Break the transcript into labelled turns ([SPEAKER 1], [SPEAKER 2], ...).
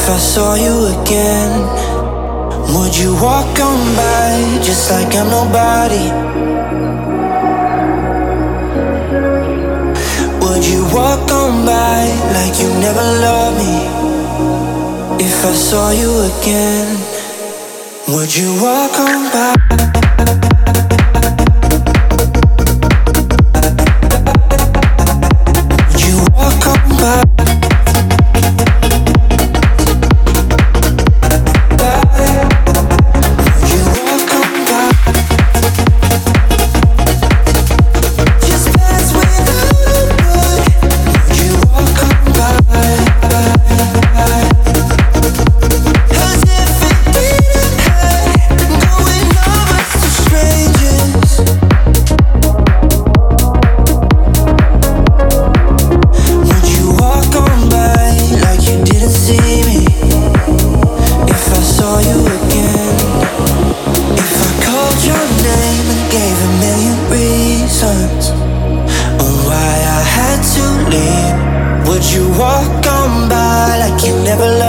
[SPEAKER 1] I saw you again, would you walk on by just like I'm nobody? Would you walk on by like you never loved me? If I saw you again, would you walk on by? Would you walk on by? Would you walk on by like you never loved